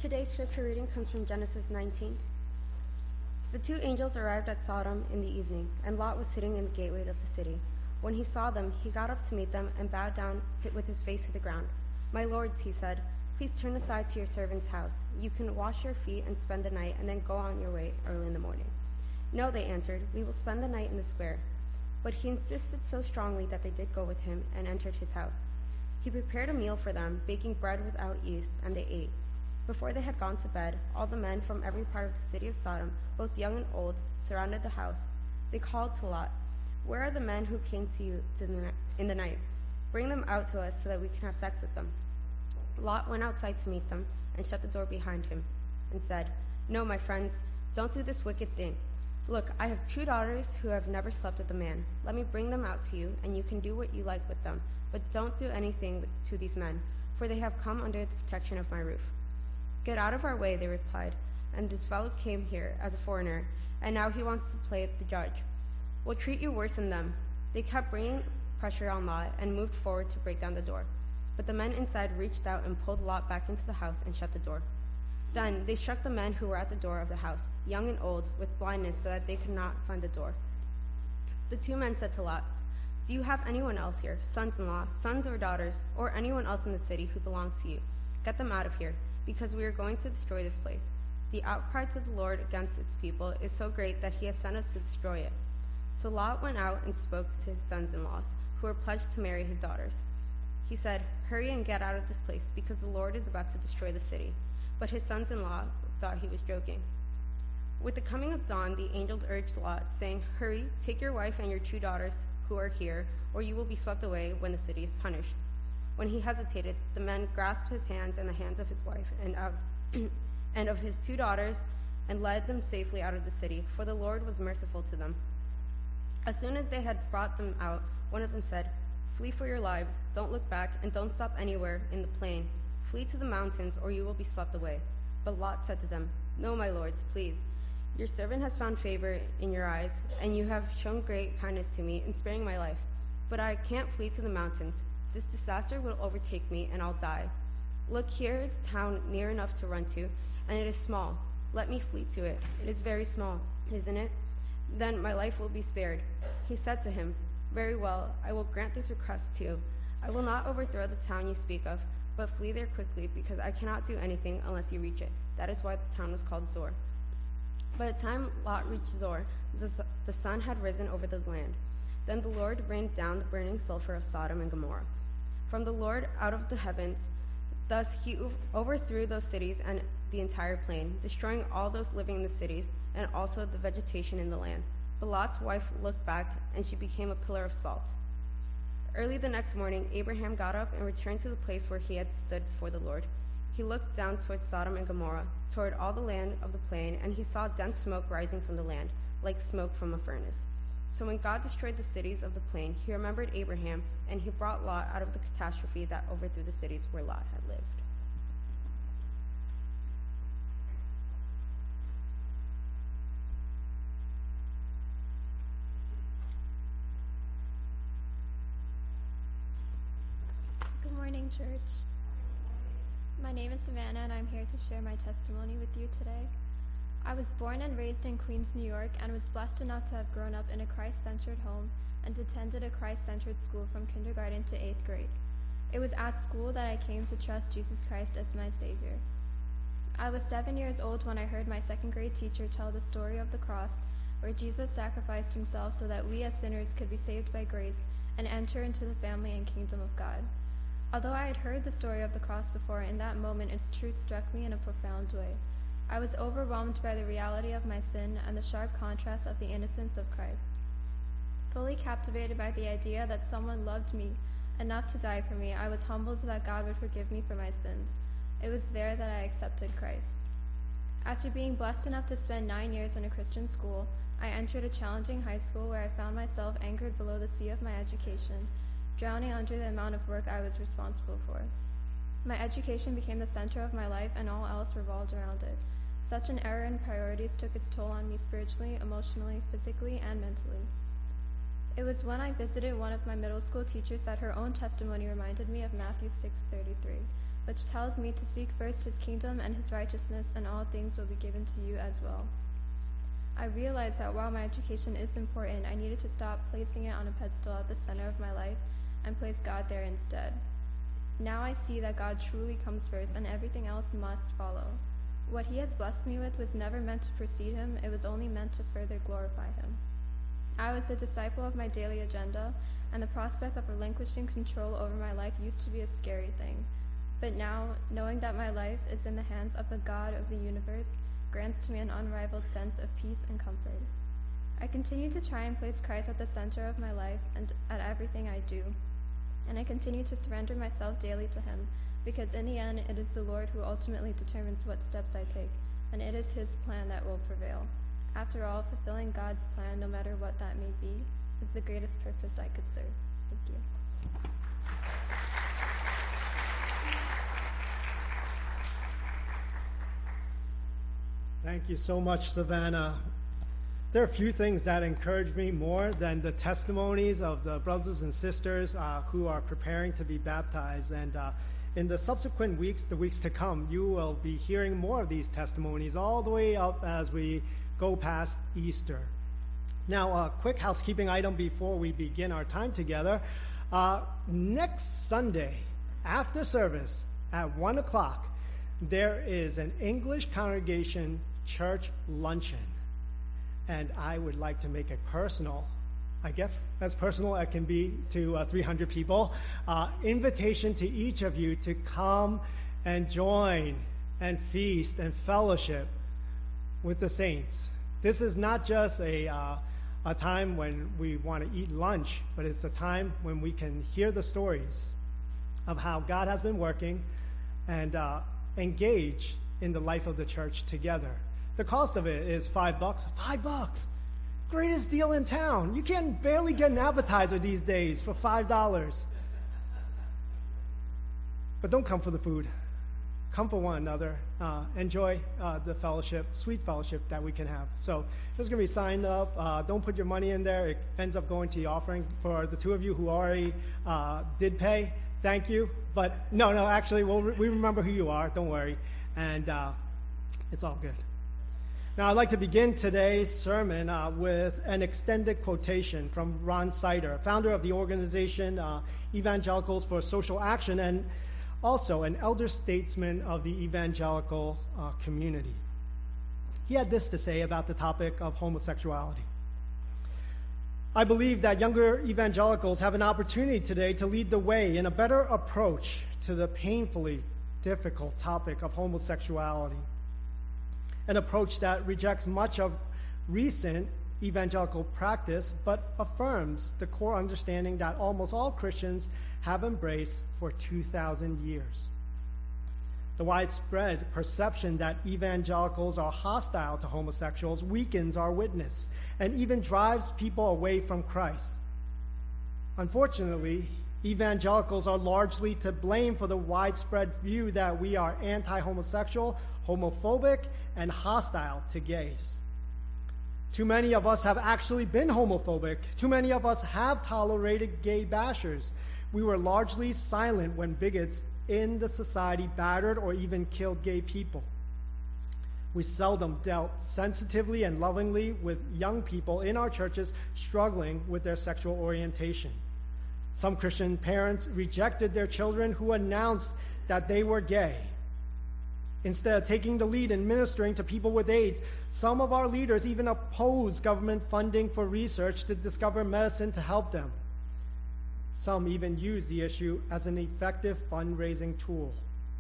Today's scripture reading comes from Genesis 19. The two angels arrived at Sodom in the evening, and Lot was sitting in the gateway of the city. When he saw them, he got up to meet them and bowed down with his face to the ground. "My lords," he said, "please turn aside to your servant's house. You can wash your feet and spend the night, and then go on your way early in the morning." "No," they answered, "we will spend the night in the square." But he insisted so strongly that they did go with him and entered his house. He prepared a meal for them, baking bread without yeast, and they ate. Before they had gone to bed, all the men from every part of the city of Sodom, both young and old, surrounded the house. They called to Lot, "Where are the men who came to you in the night? Bring them out to us so that we can have sex with them." Lot went outside to meet them and shut the door behind him and said, "No, my friends, don't do this wicked thing. Look, I have 2 daughters who have never slept with a man. Let me bring them out to you, and you can do what you like with them. But don't do anything to these men, for they have come under the protection of my roof." "Get out of our way," they replied, "and this fellow came here as a foreigner, and now he wants to play the judge. We'll treat you worse than them." They kept bringing pressure on Lot and moved forward to break down the door. But the men inside reached out and pulled Lot back into the house and shut the door. Then they struck the men who were at the door of the house, young and old, with blindness so that they could not find the door. The 2 men said to Lot, "Do you have anyone else here, sons-in-law, sons or daughters, or anyone else in the city who belongs to you? Get them out of here, because we are going to destroy this place. The outcry to the Lord against its people is so great that he has sent us to destroy it." So Lot went out and spoke to his sons-in-law, who were pledged to marry his daughters. He said, "Hurry and get out of this place, because the Lord is about to destroy the city." But his sons-in-law thought he was joking. With the coming of dawn, the angels urged Lot, saying, "Hurry, take your wife and your 2 daughters who are here, or you will be swept away when the city is punished." When he hesitated, the men grasped his hands and the hands of his wife and of his 2 daughters and led them safely out of the city, for the Lord was merciful to them. As soon as they had brought them out, one of them said, "Flee for your lives, don't look back, and don't stop anywhere in the plain. Flee to the mountains, or you will be swept away." But Lot said to them, "No, my lords, please. Your servant has found favor in your eyes, and you have shown great kindness to me in sparing my life. But I can't flee to the mountains. This disaster will overtake me, and I'll die. Look, here is a town near enough to run to, and it is small. Let me flee to it. It is very small, isn't it? Then my life will be spared." He said to him, "Very well, I will grant this request too. I will not overthrow the town you speak of, but flee there quickly, because I cannot do anything unless you reach it." That is why the town was called Zor. By the time Lot reached Zor, the sun had risen over the land. Then the Lord rained down the burning sulfur of Sodom and Gomorrah from the Lord out of the heavens. Thus he overthrew those cities and the entire plain, destroying all those living in the cities and also the vegetation in the land. But Lot's wife looked back, and she became a pillar of salt. Early the next morning, Abraham got up and returned to the place where he had stood before the Lord. He looked down toward Sodom and Gomorrah, toward all the land of the plain, and he saw dense smoke rising from the land, like smoke from a furnace. So when God destroyed the cities of the plain, he remembered Abraham, and he brought Lot out of the catastrophe that overthrew the cities where Lot had lived. Good morning, church. My name is Savannah, and I'm here to share my testimony with you today. I was born and raised in Queens, New York, and was blessed enough to have grown up in a Christ-centered home and attended a Christ-centered school from kindergarten to 8th grade. It was at school that I came to trust Jesus Christ as my Savior. I was 7 years old when I heard my 2nd grade teacher tell the story of the cross, where Jesus sacrificed himself so that we as sinners could be saved by grace and enter into the family and kingdom of God. Although I had heard the story of the cross before, in that moment its truth struck me in a profound way. I was overwhelmed by the reality of my sin and the sharp contrast of the innocence of Christ. Fully captivated by the idea that someone loved me enough to die for me, I was humbled that God would forgive me for my sins. It was there that I accepted Christ. After being blessed enough to spend 9 years in a Christian school, I entered a challenging high school where I found myself anchored below the sea of my education, drowning under the amount of work I was responsible for. My education became the center of my life, and all else revolved around it. Such an error in priorities took its toll on me spiritually, emotionally, physically, and mentally. It was when I visited one of my middle school teachers that her own testimony reminded me of Matthew 6:33. which tells me to seek first his kingdom and his righteousness, and all things will be given to you as well. I realized that while my education is important, I needed to stop placing it on a pedestal at the center of my life and place God there instead. Now I see that God truly comes first and everything else must follow. What he has blessed me with was never meant to precede him, it was only meant to further glorify him. I was a disciple of my daily agenda, and the prospect of relinquishing control over my life used to be a scary thing. But now, knowing that my life is in the hands of the God of the universe grants to me an unrivaled sense of peace and comfort. I continue to try and place Christ at the center of my life and at everything I do. And I continue to surrender myself daily to him, because in the end it is the Lord who ultimately determines what steps I take, and it is his plan that will prevail. After all, fulfilling God's plan, no matter what that may be, is the greatest purpose I could serve. Thank you. Thank you so much, Savannah. There are a few things that encourage me more than the testimonies of the brothers and sisters who are preparing to be baptized. And in the subsequent weeks, the weeks to come, you will be hearing more of these testimonies all the way up as we go past Easter. Now, a quick housekeeping item before we begin our time together. Next Sunday, after service at 1 o'clock, there is an English congregation church luncheon. And I would like to make it personal, I guess as personal as can be to 300 people, invitation to each of you to come and join and feast and fellowship with the saints. This is not just a time when we want to eat lunch, but it's a time when we can hear the stories of how God has been working and engage in the life of the church together. The cost of it is $5. $5. Greatest deal in town. You can barely get an appetizer these days for $5. But don't come for the food. Come for one another. Enjoy the fellowship, sweet fellowship that we can have. So just going to be signed up. Don't put your money in there. It ends up going to the offering. For the two of you who already did pay, thank you. But no, actually, we remember who you are. Don't worry. And it's all good. Now, I'd like to begin today's sermon with an extended quotation from Ron Sider, founder of the organization Evangelicals for Social Action, and also an elder statesman of the evangelical community. He had this to say about the topic of homosexuality. I believe that younger evangelicals have an opportunity today to lead the way in a better approach to the painfully difficult topic of homosexuality. An approach that rejects much of recent evangelical practice, but affirms the core understanding that almost all Christians have embraced for 2,000 years. The widespread perception that evangelicals are hostile to homosexuals weakens our witness and even drives people away from Christ. Unfortunately, evangelicals are largely to blame for the widespread view that we are anti-homosexual, homophobic, and hostile to gays. Too many of us have actually been homophobic. Too many of us have tolerated gay bashers. We were largely silent when bigots in the society battered or even killed gay people. We seldom dealt sensitively and lovingly with young people in our churches struggling with their sexual orientation. Some Christian parents rejected their children who announced that they were gay. Instead of taking the lead in ministering to people with AIDS, some of our leaders even opposed government funding for research to discover medicine to help them. Some even used the issue as an effective fundraising tool.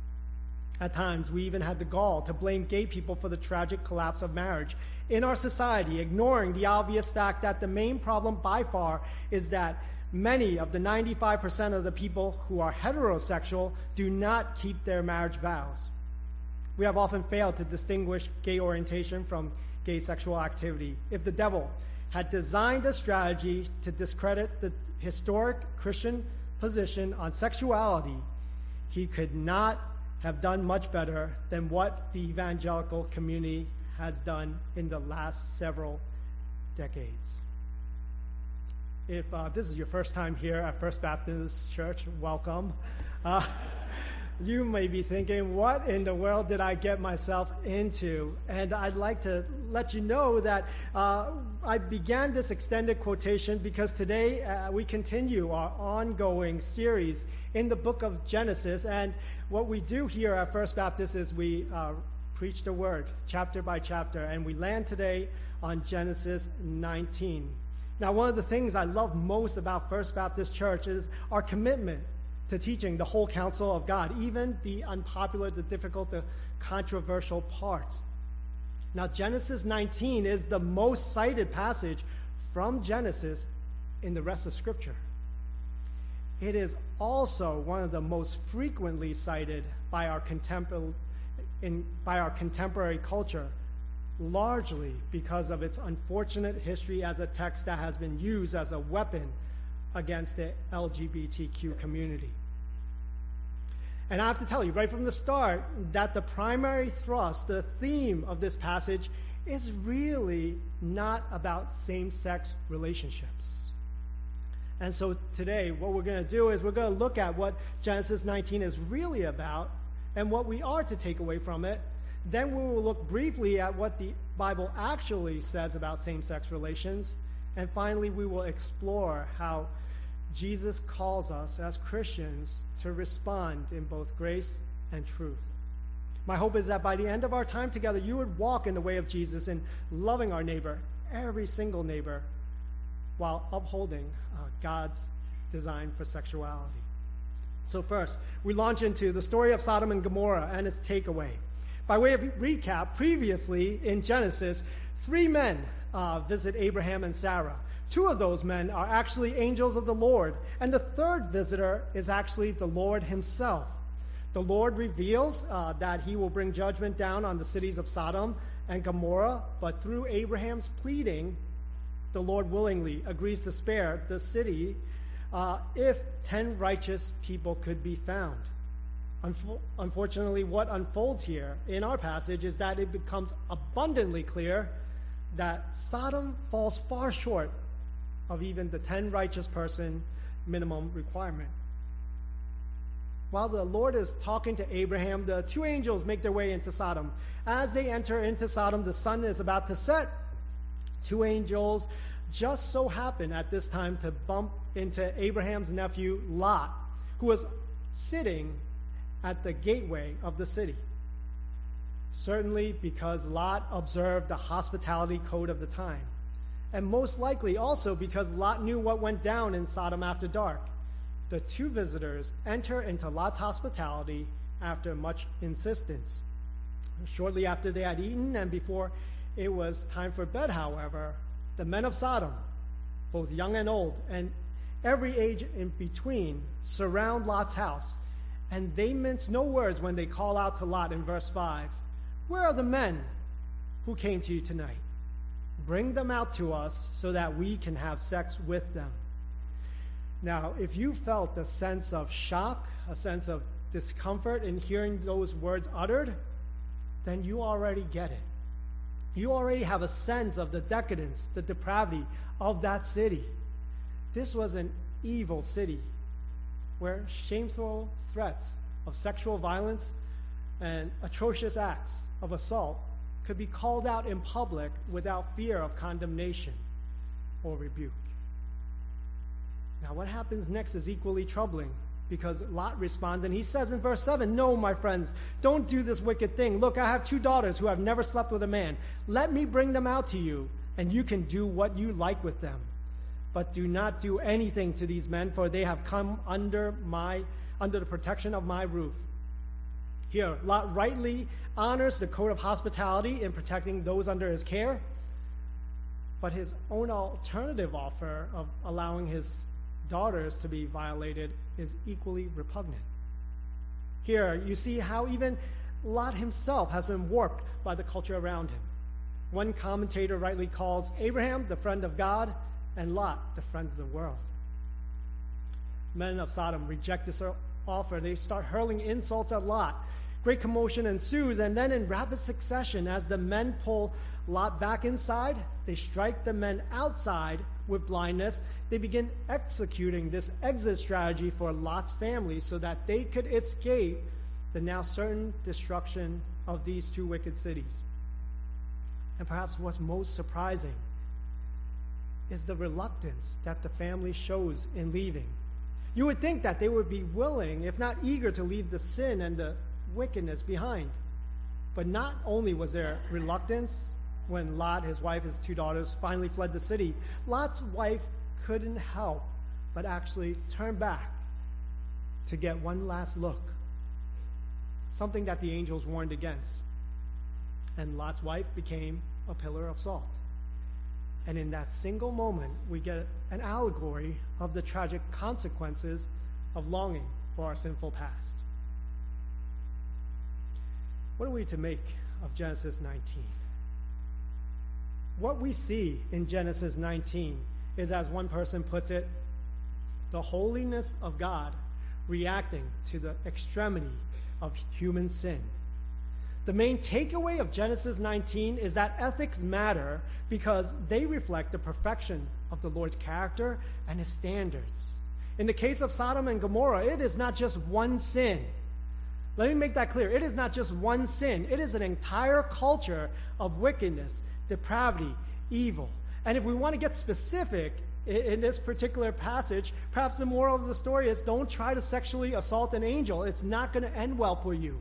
At times, we even had the gall to blame gay people for the tragic collapse of marriage in our society, ignoring the obvious fact that the main problem by far is that many of the 95% of the people who are heterosexual do not keep their marriage vows. We have often failed to distinguish gay orientation from gay sexual activity. If the devil had designed a strategy to discredit the historic Christian position on sexuality, he could not have done much better than what the evangelical community has done in the last several decades. If this is your first time here at First Baptist Church, welcome. you may be thinking, what in the world did I get myself into? And I'd like to let you know that I began this extended quotation because today we continue our ongoing series in the book of Genesis. And what we do here at First Baptist is we preach the word chapter by chapter, and we land today on Genesis 19. Now, one of the things I love most about First Baptist Church is our commitment to teaching the whole counsel of God, even the unpopular, the difficult, the controversial parts. Now, Genesis 19 is the most cited passage from Genesis in the rest of Scripture. It is also one of the most frequently cited by our contemporary culture, largely because of its unfortunate history as a text that has been used as a weapon against the LGBTQ community. And I have to tell you right from the start that the primary thrust, the theme of this passage, is really not about same-sex relationships. And so today, what we're going to do is we're going to look at what Genesis 19 is really about and what we are to take away from it. Then we will look briefly at what the Bible actually says about same-sex relations. And finally, we will explore how Jesus calls us as Christians to respond in both grace and truth. My hope is that by the end of our time together, you would walk in the way of Jesus in loving our neighbor, every single neighbor, while upholding God's design for sexuality. So first, we launch into the story of Sodom and Gomorrah and its takeaway. By way of recap, previously in Genesis, 3 men visit Abraham and Sarah. 2 of those men are actually angels of the Lord, and the 3rd visitor is actually the Lord himself. The Lord reveals that he will bring judgment down on the cities of Sodom and Gomorrah, but through Abraham's pleading, the Lord willingly agrees to spare the city if 10 righteous people could be found. Unfortunately, what unfolds here in our passage is that it becomes abundantly clear that Sodom falls far short of even the 10 righteous person minimum requirement. While the Lord is talking to Abraham, the 2 angels make their way into Sodom. As they enter into Sodom, the sun is about to set. 2 angels just so happen at this time to bump into Abraham's nephew, Lot, who was sitting at the gateway of the city. Certainly because Lot observed the hospitality code of the time, and most likely also because Lot knew what went down in Sodom after dark. The 2 visitors enter into Lot's hospitality after much insistence. Shortly after they had eaten and before it was time for bed, however, the men of Sodom, both young and old, and every age in between, surround Lot's house. And they mince no words when they call out to Lot in verse 5, "Where are the men who came to you tonight? Bring them out to us so that we can have sex with them." Now, if you felt a sense of shock, a sense of discomfort in hearing those words uttered, then you already get it. You already have a sense of the decadence, the depravity of that city. This was an evil city where shameful threats of sexual violence and atrocious acts of assault could be called out in public without fear of condemnation or rebuke. Now, what happens next is equally troubling, because Lot responds, and he says in verse 7, "No, my friends, don't do this wicked thing. Look, I have 2 daughters who have never slept with a man. Let me bring them out to you, and you can do what you like with them. But do not do anything to these men, for they have come under the protection of my roof." Here, Lot rightly honors the code of hospitality in protecting those under his care, but his own alternative offer of allowing his daughters to be violated is equally repugnant. Here, you see how even Lot himself has been warped by the culture around him. One commentator rightly calls Abraham the friend of God and Lot the friend of the world. Men of Sodom reject this offer. They start hurling insults at Lot. Great commotion ensues, and then in rapid succession, as the men pull Lot back inside, they strike the men outside with blindness. They begin executing this exit strategy for Lot's family so that they could escape the now certain destruction of these two wicked cities. And perhaps what's most surprising is the reluctance that the family shows in leaving. You would think that they would be willing, if not eager, to leave the sin and the wickedness behind. But not only was there reluctance when Lot, his wife, his two daughters finally fled the city, Lot's wife couldn't help but actually turn back to get one last look, something that the angels warned against. And Lot's wife became a pillar of salt. And in that single moment, we get an allegory of the tragic consequences of longing for our sinful past. What are we to make of Genesis 19? What we see in Genesis 19 is, as one person puts it, the holiness of God reacting to the extremity of human sin. The main takeaway of Genesis 19 is that ethics matter because they reflect the perfection of the Lord's character and His standards. In the case of Sodom and Gomorrah, it is not just one sin. Let me make that clear. It is not just one sin. It is an entire culture of wickedness, depravity, evil. And if we want to get specific in this particular passage, perhaps the moral of the story is don't try to sexually assault an angel. It's not going to end well for you.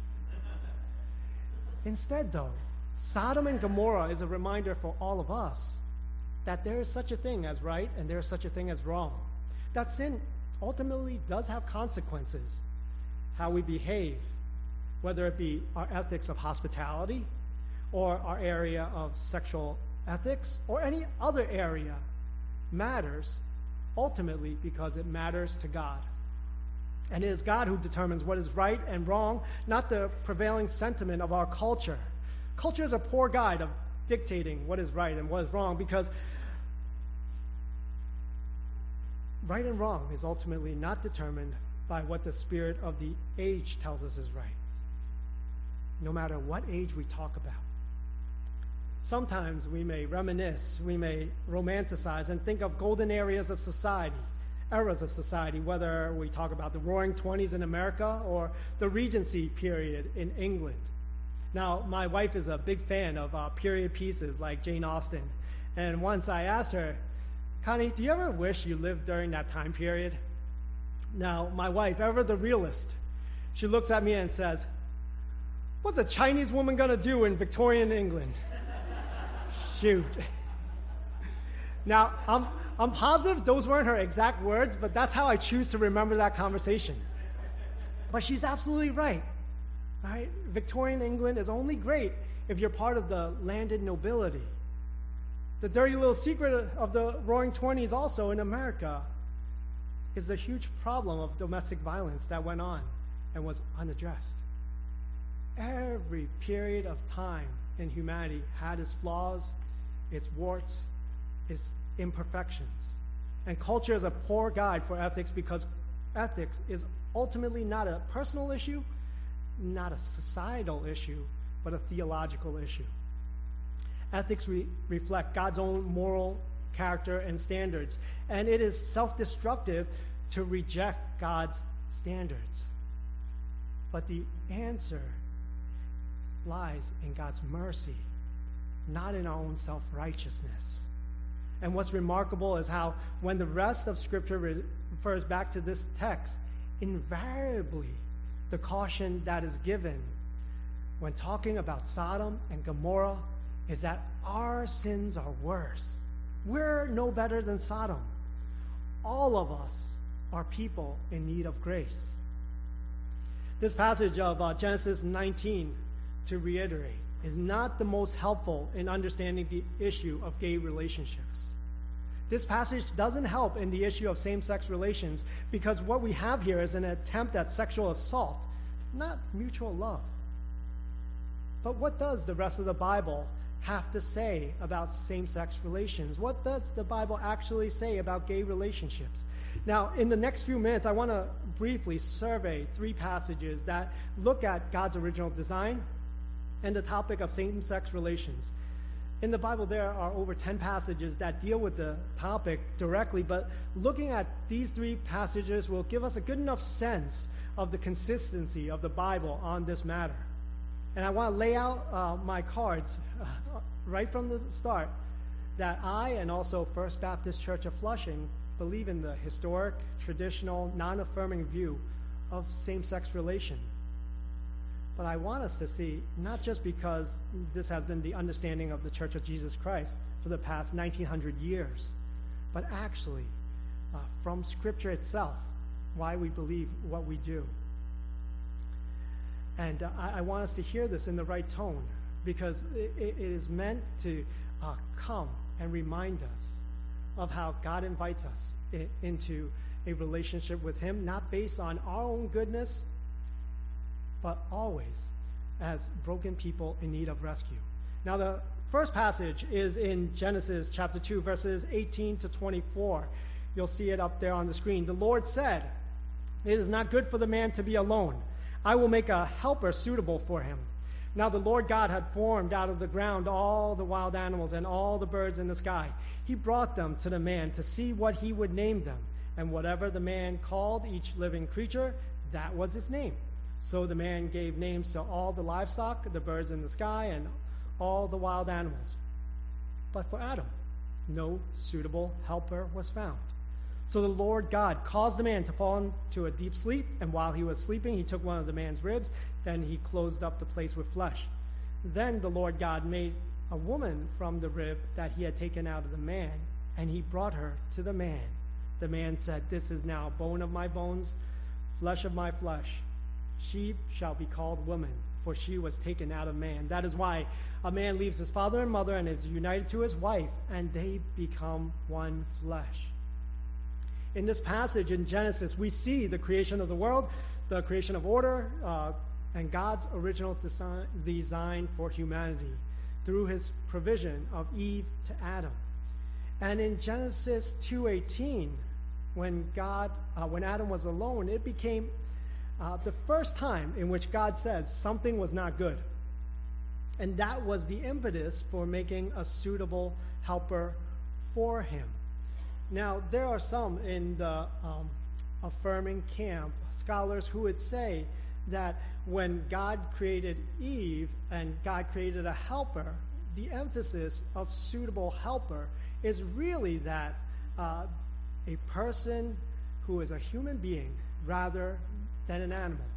Instead, though, Sodom and Gomorrah is a reminder for all of us that there is such a thing as right and there is such a thing as wrong. That sin ultimately does have consequences. How we behave, whether it be our ethics of hospitality or our area of sexual ethics or any other area, matters ultimately because it matters to God. And it is God who determines what is right and wrong, not the prevailing sentiment of our culture. Culture is a poor guide of dictating what is right and what is wrong, because right and wrong is ultimately not determined by what the spirit of the age tells us is right, no matter what age we talk about. Sometimes we may reminisce, we may romanticize and think of golden areas of society, eras of society, whether we talk about the Roaring '20s in America or the Regency period in England. Now, my wife is a big fan of period pieces like Jane Austen, and once I asked her, Connie, do you ever wish you lived during that time period? Now, my wife, ever the realist, she looks at me and says, what's a Chinese woman going to do in Victorian England? Shoot. Now, I'm positive those weren't her exact words, but that's how I choose to remember that conversation. But she's absolutely right. Right? Victorian England is only great if you're part of the landed nobility. The dirty little secret of the Roaring '20s also in America is the huge problem of domestic violence that went on and was unaddressed. Every period of time in humanity had its flaws, its warts, its imperfections. And culture is a poor guide for ethics because ethics is ultimately not a personal issue, not a societal issue, but a theological issue. Ethics reflect God's own moral character and standards, and it is self-destructive to reject God's standards. But the answer lies in God's mercy, not in our own self-righteousness. And what's remarkable is how when the rest of Scripture refers back to this text, invariably the caution that is given when talking about Sodom and Gomorrah is that our sins are worse. We're no better than Sodom. All of us are people in need of grace. This passage of Genesis 19, to reiterate, is not the most helpful in understanding the issue of gay relationships. This passage doesn't help in the issue of same-sex relations because what we have here is an attempt at sexual assault, not mutual love. But what does the rest of the Bible have to say about same-sex relations? What does the Bible actually say about gay relationships? Now, in the next few minutes, I want to briefly survey 3 passages that look at God's original design and the topic of same-sex relations. In the Bible, there are over 10 passages that deal with the topic directly, but looking at these 3 passages will give us a good enough sense of the consistency of the Bible on this matter. And I want to lay out my cards right from the start that I and also First Baptist Church of Flushing believe in the historic, traditional, non-affirming view of same-sex relation. But I want us to see, not just because this has been the understanding of the Church of Jesus Christ for the past 1900 years, but actually from Scripture itself, why we believe what we do. And I want us to hear this in the right tone, because it is meant to come and remind us of how God invites us into a relationship with Him, not based on our own goodness, but always as broken people in need of rescue. Now, the first passage is in Genesis chapter 2, verses 18 to 24. You'll see it up there on the screen. The Lord said, "It is not good for the man to be alone. I will make a helper suitable for him." Now the Lord God had formed out of the ground all the wild animals and all the birds in the sky. He brought them to the man to see what he would name them. And whatever the man called each living creature, that was its name. So the man gave names to all the livestock, the birds in the sky, and all the wild animals. But for Adam, no suitable helper was found. So the Lord God caused the man to fall into a deep sleep, and while he was sleeping, he took one of the man's ribs, then he closed up the place with flesh. Then the Lord God made a woman from the rib that he had taken out of the man, and he brought her to the man. The man said, "This is now bone of my bones, flesh of my flesh. She shall be called woman, for she was taken out of man." That is why a man leaves his father and mother and is united to his wife, and they become one flesh. In this passage in Genesis, we see the creation of the world, the creation of order, and God's original design for humanity through His provision of Eve to Adam. And in Genesis 2:18, when Adam was alone, it became the first time in which God says something was not good. And that was the impetus for making a suitable helper for him. Now, there are some in the affirming camp, scholars who would say that when God created Eve and God created a helper, the emphasis of suitable helper is really that a person who is a human being rather than an animal.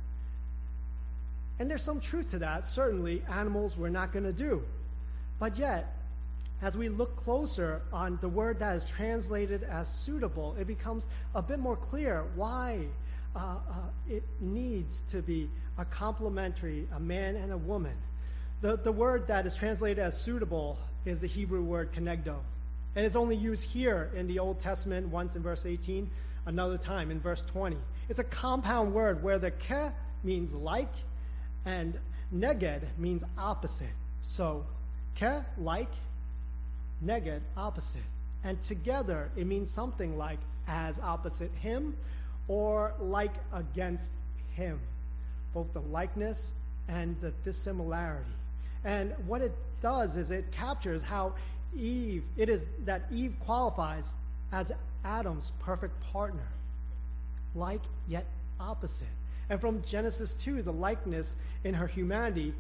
And there's some truth to that. Certainly, animals we're not going to do. But yet, as we look closer on the word that is translated as suitable, it becomes a bit more clear why it needs to be a complementary, a man and a woman. The word that is translated as suitable is the Hebrew word kenegdo. And it's only used here in the Old Testament, once in verse 18, another time in verse 20. It's a compound word where the ke means like and neged means opposite. So ke, like, neged, opposite. And together it means something like as opposite him or like against him. Both the likeness and the dissimilarity. And what it does is it captures how Eve qualifies as Adam's perfect partner. Like yet opposite. And from Genesis 2, the likeness in her humanity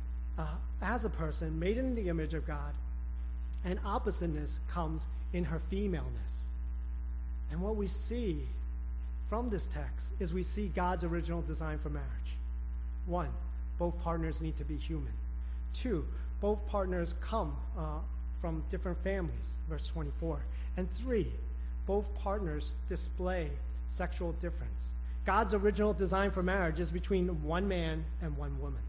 as a person made in the image of God, and oppositeness comes in her femaleness. And what we see from this text is we see God's original design for marriage. 1, both partners need to be human. 2, both partners come from different families, verse 24. And 3, both partners display sexual difference. God's original design for marriage is between one man and one woman.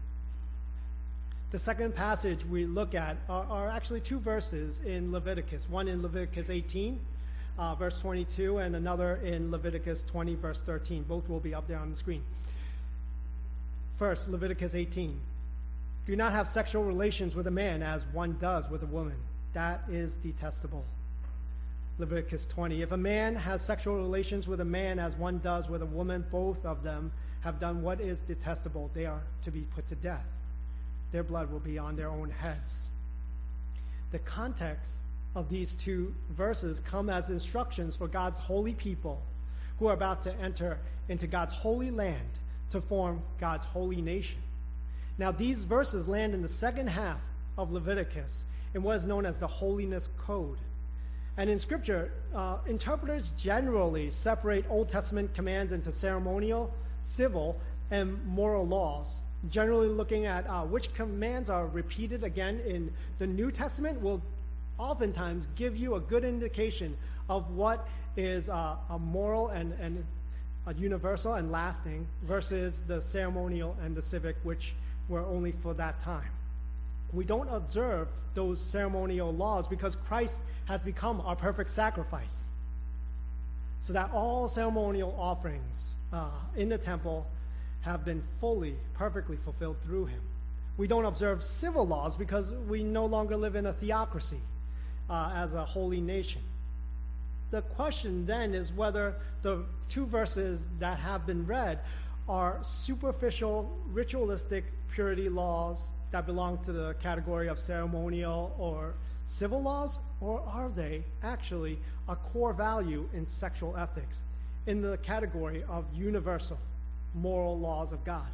The second passage we look at are actually 2 verses in Leviticus. One in Leviticus 18, verse 22, and another in Leviticus 20, verse 13. Both will be up there on the screen. First, Leviticus 18. Do not have sexual relations with a man as one does with a woman. That is detestable. Leviticus 20. If a man has sexual relations with a man as one does with a woman, both of them have done what is detestable. They are to be put to death. Their blood will be on their own heads. The context of these 2 verses come as instructions for God's holy people who are about to enter into God's holy land to form God's holy nation. Now, these verses land in the second half of Leviticus in what is known as the Holiness Code. And in Scripture, interpreters generally separate Old Testament commands into ceremonial, civil, and moral laws. Generally looking at which commands are repeated again in the New Testament will oftentimes give you a good indication of what is a moral and a universal and lasting versus the ceremonial and the civic, which were only for that time. We don't observe those ceremonial laws because Christ has become our perfect sacrifice, so that all ceremonial offerings in the temple have been fully, perfectly fulfilled through him. We don't observe civil laws because we no longer live in a theocracy as a holy nation. The question then is whether the two verses that have been read are superficial, ritualistic purity laws that belong to the category of ceremonial or civil laws, or are they actually a core value in sexual ethics in the category of universal moral laws of God?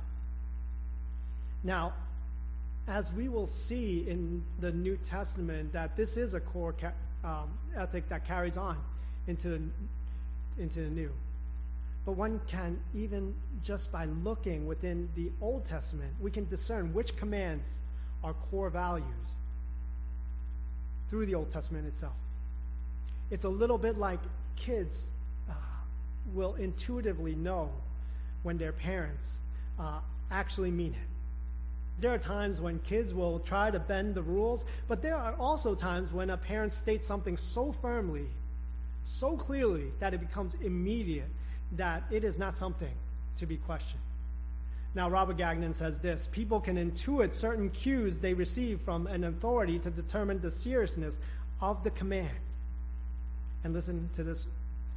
Now, as we will see in the New Testament, that this is a core ethic that carries on into the New. But one can, even just by looking within the Old Testament, we can discern which commands are core values through the Old Testament itself. It's a little bit like kids will intuitively know when their parents actually mean it. There are times when kids will try to bend the rules, but there are also times when a parent states something so firmly, so clearly, that it becomes immediate, that it is not something to be questioned. Now, Robert Gagnon says this: people can intuit certain cues they receive from an authority to determine the seriousness of the command. And listen to this.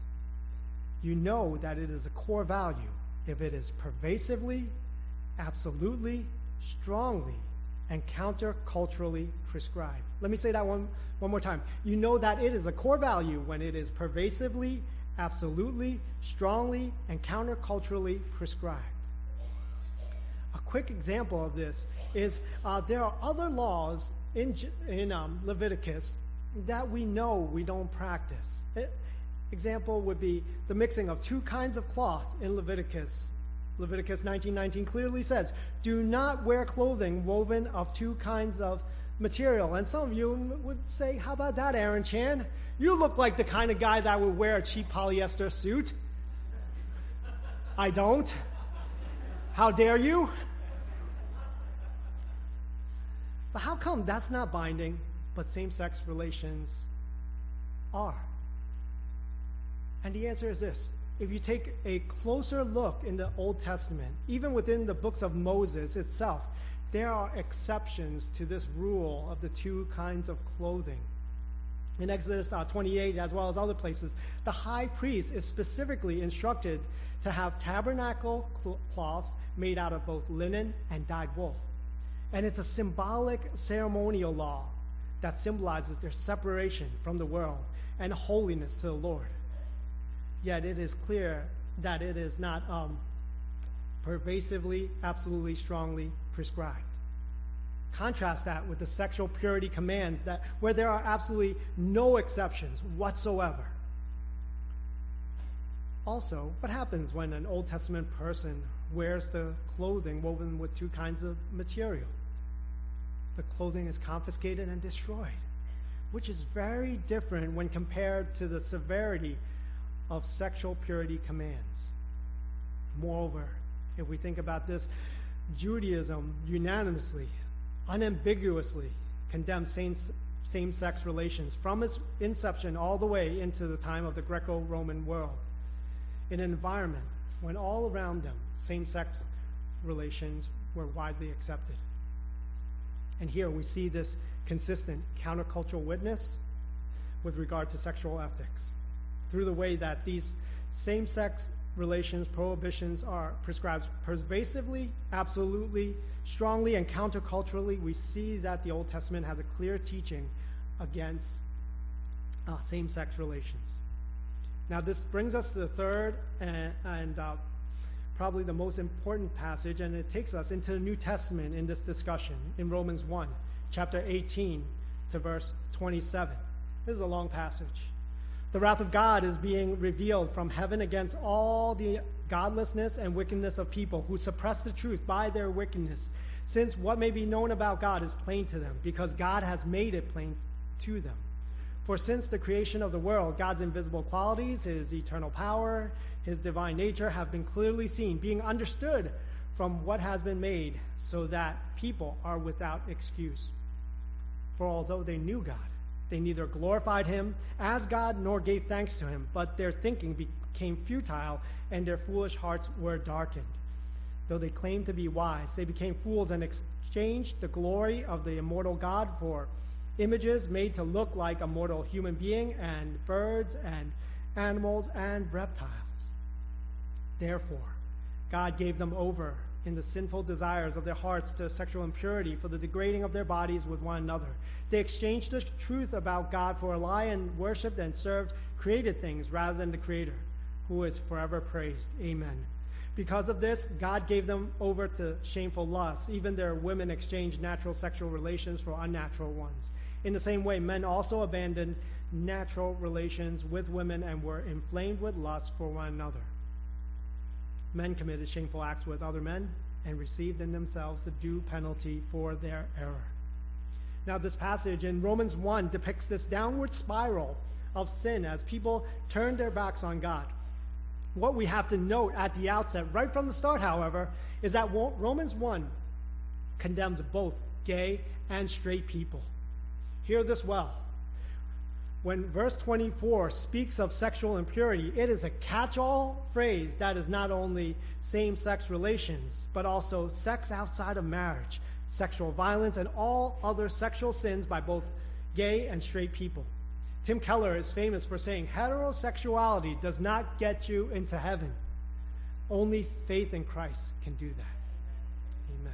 You know that it is a core value if it is pervasively, absolutely, strongly, and counterculturally prescribed. Let me say that one more time. You know that it is a core value when it is pervasively, absolutely, strongly, and counterculturally prescribed. A quick example of this is there are other laws in Leviticus that we know we don't practice. Example would be the mixing of two kinds of cloth in Leviticus. Leviticus 19:19 clearly says, do not wear clothing woven of two kinds of material. And some of you would say, how about that, Aaron Chan? You look like the kind of guy that would wear a cheap polyester suit. I don't. How dare you? But how come that's not binding, but same-sex relations are? And the answer is this. If you take a closer look in the Old Testament, even within the books of Moses itself, there are exceptions to this rule of the two kinds of clothing. In Exodus 28, as well as other places, the high priest is specifically instructed to have tabernacle cloths made out of both linen and dyed wool. And it's a symbolic ceremonial law that symbolizes their separation from the world and holiness to the Lord. Yet it is clear that it is not pervasively, absolutely, strongly prescribed. Contrast that with the sexual purity commands where there are absolutely no exceptions whatsoever. Also, what happens when an Old Testament person wears the clothing woven with two kinds of material? The clothing is confiscated and destroyed, which is very different when compared to the severity of sexual purity commands. Moreover, if we think about this, Judaism unanimously, unambiguously condemns same-sex relations from its inception all the way into the time of the Greco-Roman world, in an environment when all around them same-sex relations were widely accepted. And here we see this consistent countercultural witness with regard to sexual ethics through the way that these same-sex relations, prohibitions are prescribed pervasively, absolutely, strongly, and counterculturally. We see that the Old Testament has a clear teaching against same-sex relations. Now, this brings us to the third and probably the most important passage, and it takes us into the New Testament in this discussion in Romans 1, chapter 18 to verse 27. This is a long passage. The wrath of God is being revealed from heaven against all the godlessness and wickedness of people who suppress the truth by their wickedness, since what may be known about God is plain to them, because God has made it plain to them. For since the creation of the world, God's invisible qualities, his eternal power, his divine nature have been clearly seen, being understood from what has been made, so that people are without excuse. For although they knew God, they neither glorified him as God nor gave thanks to him, but their thinking became futile and their foolish hearts were darkened. Though they claimed to be wise, they became fools and exchanged the glory of the immortal God for images made to look like a mortal human being and birds and animals and reptiles. Therefore, God gave them over in the sinful desires of their hearts to sexual impurity for the degrading of their bodies with one another. They exchanged the truth about God for a lie and worshipped and served created things rather than the Creator, who is forever praised. Amen. Because of this, God gave them over to shameful lusts. Even their women exchanged natural sexual relations for unnatural ones. In the same way, men also abandoned natural relations with women and were inflamed with lust for one another. Men committed shameful acts with other men and received in themselves the due penalty for their error. Now, this passage in Romans 1 depicts this downward spiral of sin as people turn their backs on God. What we have to note at the outset, right from the start, however, is that Romans 1 condemns both gay and straight people. Hear this well. When verse 24 speaks of sexual impurity, it is a catch-all phrase that is not only same-sex relations, but also sex outside of marriage, sexual violence, and all other sexual sins by both gay and straight people. Tim Keller is famous for saying, heterosexuality does not get you into heaven. Only faith in Christ can do that. Amen.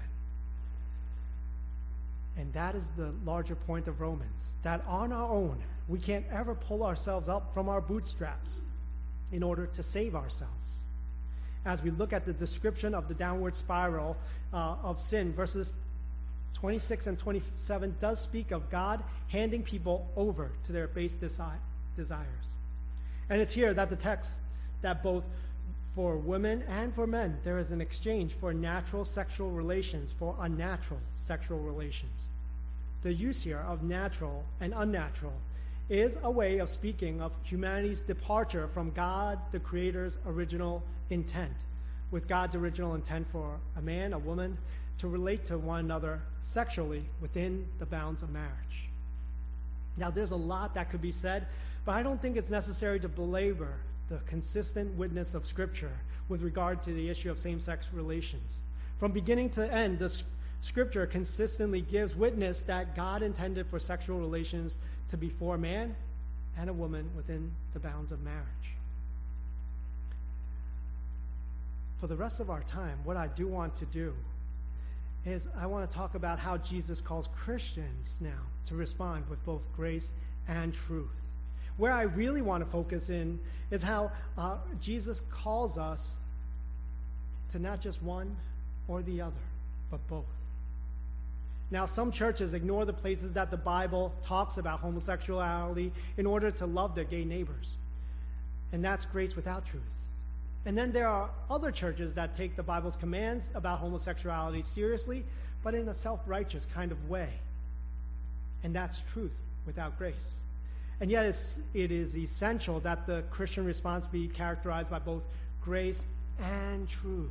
And that is the larger point of Romans, that on our own, we can't ever pull ourselves up from our bootstraps in order to save ourselves. As we look at the description of the downward spiral of sin, verses 26 and 27 does speak of God handing people over to their base desires. And it's here that the text, that both for women and for men, there is an exchange for natural sexual relations for unnatural sexual relations. The use here of natural and unnatural is a way of speaking of humanity's departure from God, the Creator's original intent, with God's original intent for a man, a woman, to relate to one another sexually within the bounds of marriage. Now, there's a lot that could be said, but I don't think it's necessary to belabor the consistent witness of Scripture with regard to the issue of same-sex relations. From beginning to end, the Scripture consistently gives witness that God intended for sexual relations to be for a man and a woman within the bounds of marriage. For the rest of our time, what I do want to do is I want to talk about how Jesus calls Christians now to respond with both grace and truth. Where I really want to focus in is how Jesus calls us to not just one or the other, but both. Now, some churches ignore the places that the Bible talks about homosexuality in order to love their gay neighbors. And that's grace without truth. And then there are other churches that take the Bible's commands about homosexuality seriously, but in a self-righteous kind of way. And that's truth without grace. And yet it is essential that the Christian response be characterized by both grace and truth.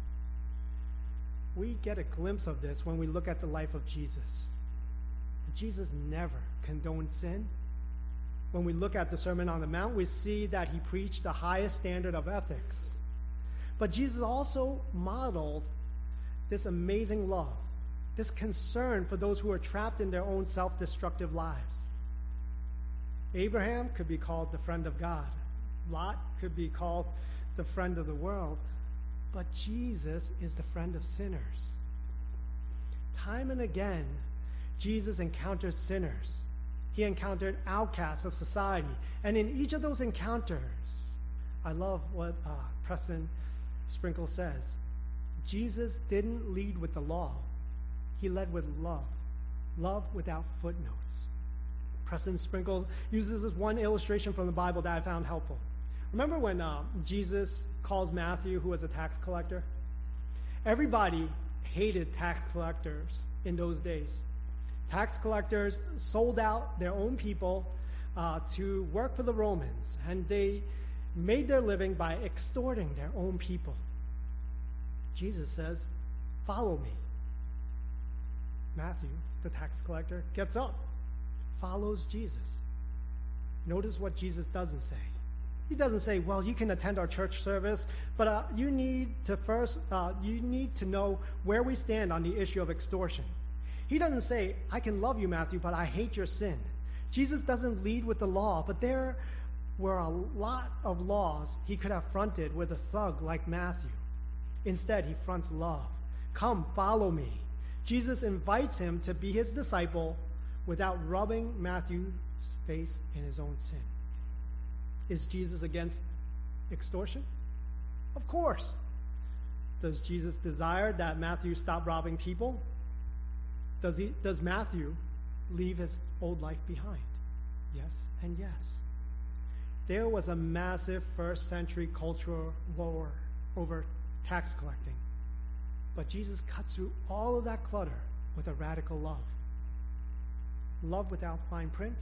We get a glimpse of this when we look at the life of Jesus. Jesus never condoned sin. When we look at the Sermon on the Mount, we see that he preached the highest standard of ethics. But Jesus also modeled this amazing love, this concern for those who are trapped in their own self-destructive lives. Abraham could be called the friend of God. Lot could be called the friend of the world. But Jesus is the friend of sinners. Time and again, Jesus encounters sinners. He encountered outcasts of society. And in each of those encounters, I love what Preston Sprinkle says, Jesus didn't lead with the law. He led with love. Love without footnotes. Preston Sprinkle uses this one illustration from the Bible that I found helpful. Remember when Jesus calls Matthew, who was a tax collector? Everybody hated tax collectors in those days. Tax collectors sold out their own people to work for the Romans, and they made their living by extorting their own people. Jesus says, "Follow me." Matthew, the tax collector, gets up, follows Jesus. Notice what Jesus doesn't say. He doesn't say, "Well, you can attend our church service, but you need to know where we stand on the issue of extortion." He doesn't say, "I can love you, Matthew, but I hate your sin." Jesus doesn't lead with the law, but there were a lot of laws he could have fronted with a thug like Matthew. Instead, he fronts love. "Come, follow me." Jesus invites him to be his disciple without rubbing Matthew's face in his own sin. Is Jesus against extortion? Of course. Does Jesus desire that Matthew stop robbing people? Does Matthew leave his old life behind? Yes and yes. There was a massive first century cultural war over tax collecting. But Jesus cuts through all of that clutter with a radical love. Love without fine print.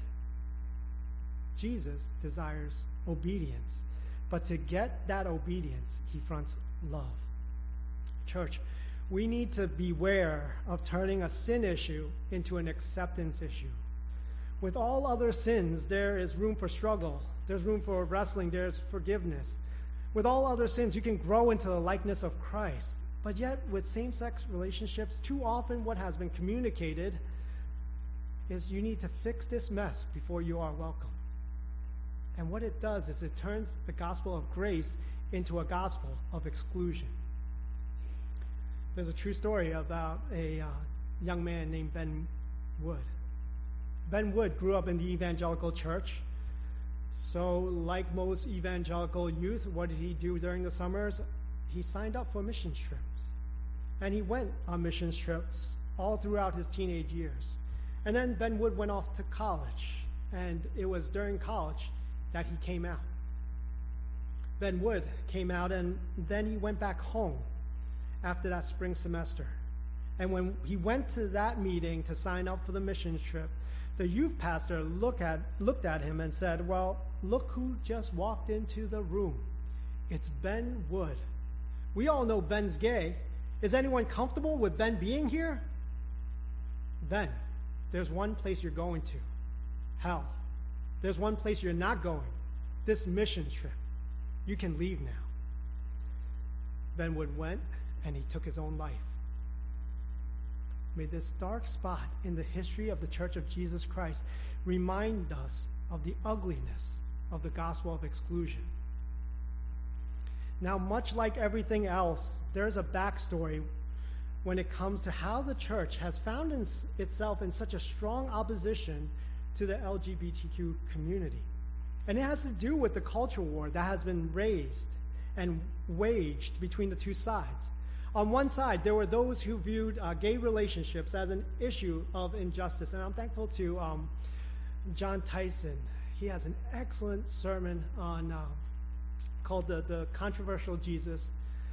Jesus desires obedience. But to get that obedience, he fronts love. Church, we need to beware of turning a sin issue into an acceptance issue. With all other sins, there is room for struggle. There's room for wrestling. There's forgiveness. With all other sins, you can grow into the likeness of Christ. But yet, with same-sex relationships, too often what has been communicated is you need to fix this mess before you are welcome. And what it does is it turns the gospel of grace into a gospel of exclusion. There's a true story about a young man named Ben Wood. Ben Wood grew up in the evangelical church. So, like most evangelical youth, what did he do during the summers? He signed up for mission trips. And he went on mission trips all throughout his teenage years. And then Ben Wood went off to college. And it was during college that he came out. Ben Wood came out, and then he went back home after that spring semester. And when he went to that meeting to sign up for the mission trip, the youth pastor looked at him and said, "Well, look who just walked into the room. It's Ben Wood. We all know Ben's gay. Is anyone comfortable with Ben being here? Ben, there's one place you're going to. Hell. There's one place you're not going. This mission trip. You can leave now." Ben Wood went, and he took his own life. May this dark spot in the history of the Church of Jesus Christ remind us of the ugliness of the gospel of exclusion. Now, much like everything else, there's a backstory when it comes to how the church has found itself in such a strong opposition to the LGBTQ community. And it has to do with the culture war that has been raised and waged between the two sides. On one side, there were those who viewed gay relationships as an issue of injustice. And I'm thankful to John Tyson. He has an excellent sermon on called the Controversial Jesus,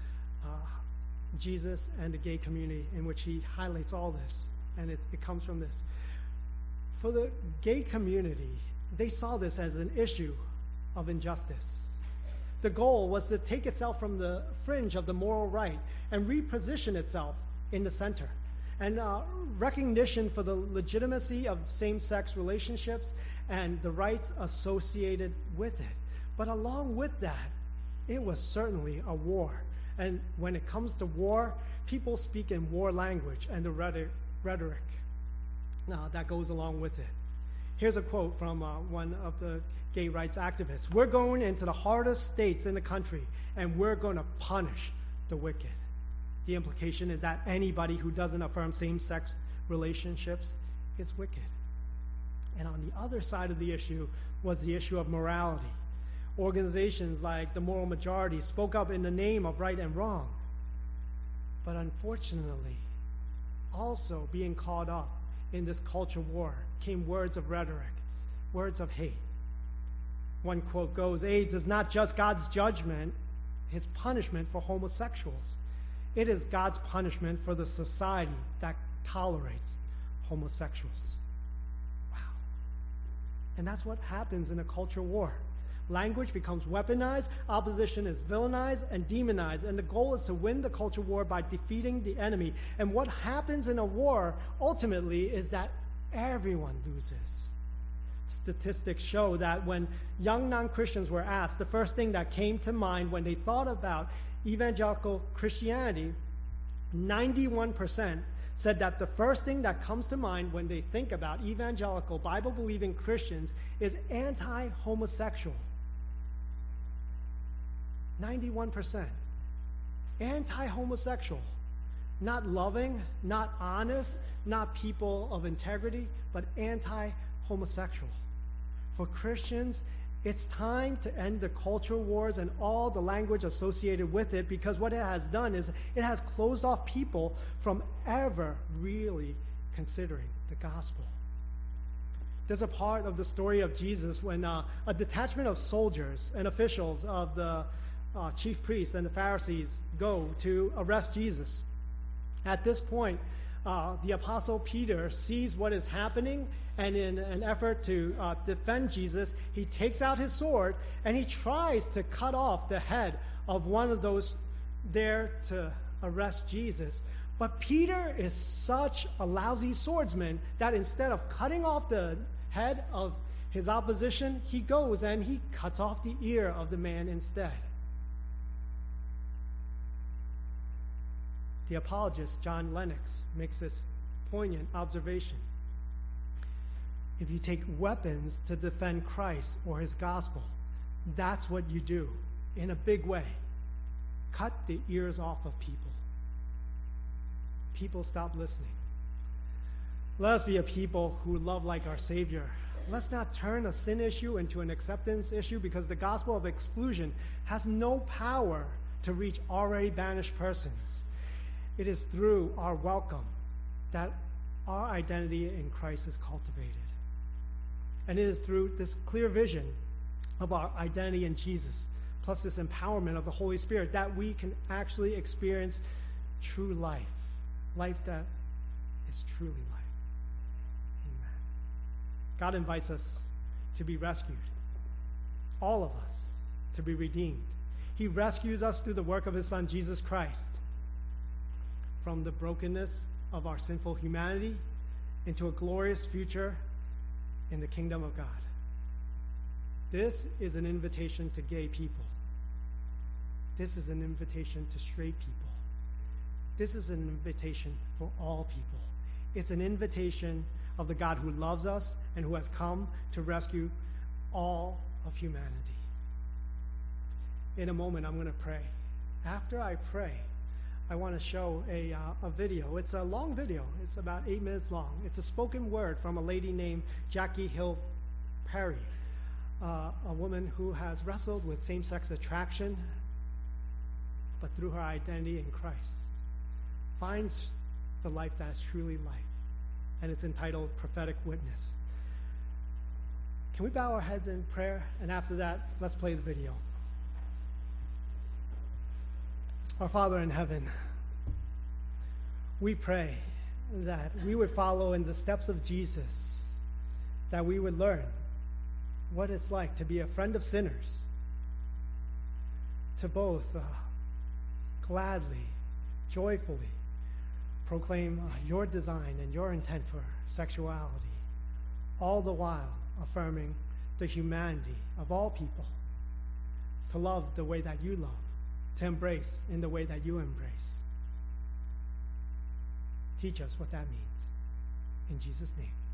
Jesus and the Gay Community, in which he highlights all this. And it comes from this. For the gay community, they saw this as an issue of injustice. The goal was to take itself from the fringe of the moral right and reposition itself in the center. And recognition for the legitimacy of same-sex relationships and the rights associated with it. But along with that, it was certainly a war. And when it comes to war, people speak in war language and the rhetoric that goes along with it. Here's a quote from one of the gay rights activists. "We're going into the hardest states in the country, and we're going to punish the wicked." The implication is that anybody who doesn't affirm same-sex relationships is wicked. And on the other side of the issue was the issue of morality. Organizations like the Moral Majority spoke up in the name of right and wrong. But unfortunately, also being caught up in this culture war came words of rhetoric, words of hate. One quote goes, AIDS is not just God's judgment, his punishment for homosexuals. It is God's punishment for the society that tolerates homosexuals. Wow. And that's what happens in a culture war. Language becomes weaponized, opposition is villainized and demonized, and the goal is to win the culture war by defeating the enemy. And what happens in a war, ultimately, is that everyone loses. Statistics show that when young non-Christians were asked, the first thing that came to mind when they thought about evangelical Christianity, 91% said that the first thing that comes to mind when they think about evangelical, Bible-believing Christians is anti-homosexual. 91%. Anti-homosexual. Not loving, not honest, not people of integrity, but anti-homosexual. For Christians, it's time to end the culture wars and all the language associated with it, because what it has done is it has closed off people from ever really considering the gospel. There's a part of the story of Jesus when a detachment of soldiers and officials of the chief priests and the Pharisees go to arrest Jesus. At this point, the apostle Peter sees what is happening, and in an effort to defend Jesus, he takes out his sword and he tries to cut off the head of one of those there to arrest Jesus. But Peter is such a lousy swordsman that instead of cutting off the head of his opposition, he goes and he cuts off the ear of the man instead. The apologist, John Lennox, makes this poignant observation. If you take weapons to defend Christ or his gospel, that's what you do in a big way. Cut the ears off of people. People stop listening. Let us be a people who love like our Savior. Let's not turn a sin issue into an acceptance issue, because the gospel of exclusion has no power to reach already banished persons. It is through our welcome that our identity in Christ is cultivated. And it is through this clear vision of our identity in Jesus, plus this empowerment of the Holy Spirit, that we can actually experience true life. Life that is truly life. Amen. God invites us to be rescued. All of us to be redeemed. He rescues us through the work of his Son, Jesus Christ, from the brokenness of our sinful humanity into a glorious future in the kingdom of God. This is an invitation to gay people. This is an invitation to straight people. This is an invitation for all people. It's an invitation of the God who loves us and who has come to rescue all of humanity. In a moment, I'm going to pray. After I pray, I want to show a video. It's a long video. It's about 8 minutes long. It's a spoken word from a lady named Jackie Hill Perry, a woman who has wrestled with same-sex attraction, but through her identity in Christ, finds the life that is truly life. And it's entitled Prophetic Witness. Can we bow our heads in prayer? And after that, let's play the video. Our Father in heaven, we pray that we would follow in the steps of Jesus, that we would learn what it's like to be a friend of sinners, to both gladly, joyfully proclaim your design and your intent for sexuality, all the while affirming the humanity of all people, to love the way that you love, to embrace in the way that you embrace. Teach us what that means. In Jesus' name.